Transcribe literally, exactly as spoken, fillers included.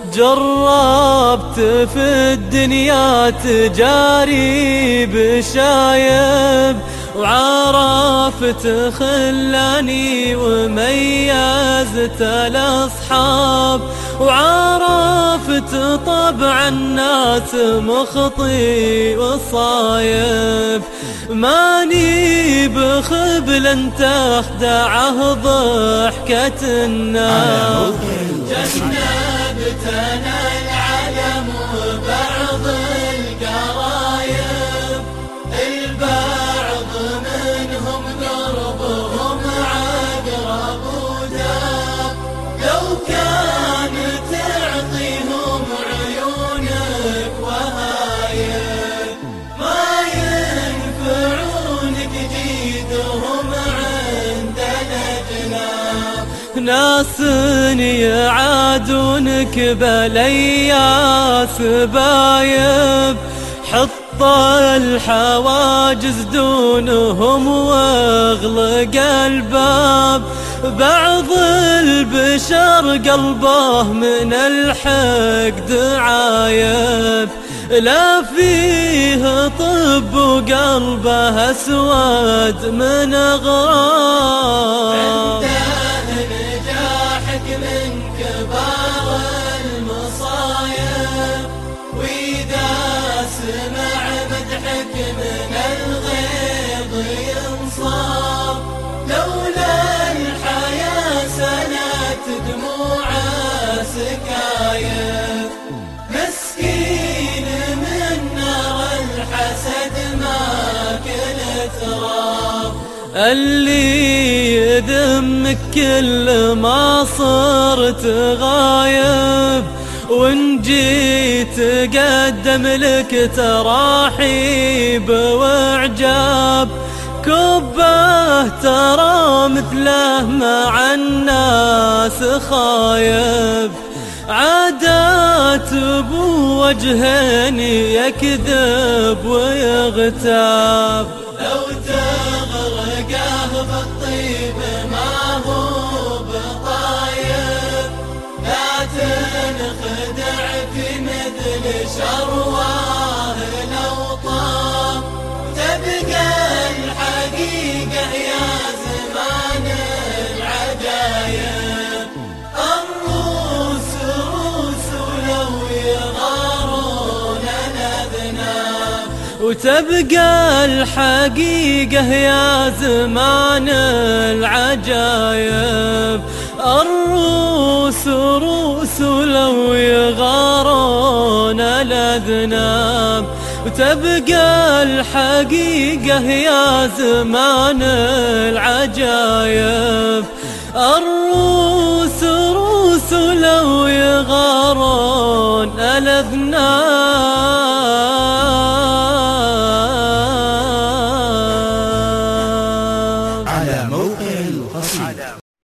جربت في الدنيا تجاري بشايب، وعرفت خلاني وميزت الأصحاب، وعرفت طبع الناس مخطي وصايب. ماني بخبل تخدعه ضحكة الناس، جنبتنا العلم وبعض القرايب، البعض منهم قربهم عقرب وداب. لو كان تعطيهم عيونك وهايب، ما ينفعونك جيدهم عندنا جناب. ناس يعادونك بلياس بايب، حط الحواجز دونهم واغلق الباب. بعض البشر قلبه من الحقد عايب، لا فيه طب وقلبه اسود من غراب. من كبار المصايب، وإذا سمع مدحك من الغيظ ينصاب. لولا الحياة سنت دموع سكايب، مسكين من نار الحسد ما كل تراب. اللي يذمك كل ما صرت غايب، وان جيت قدم لك تراحيب واعجاب. كبه ترى مثله مع الناس خايب، عادات بوجهين يكذب ويغتاب. لو تغرقه بالطيب ما هو بطايب، لا تنخدع في مثل شرواه لو طاب. تبقى الحقيقة يا زمان العجايب، الروس روس ولو يغارون الأذناب. وتبقى الحقيقة يا زمان العجايب، الروس روس لو يغارون الأذناب. وتبقى الحقيقة يا زمان العجايب، الروس روس لو يغارون الأذناب.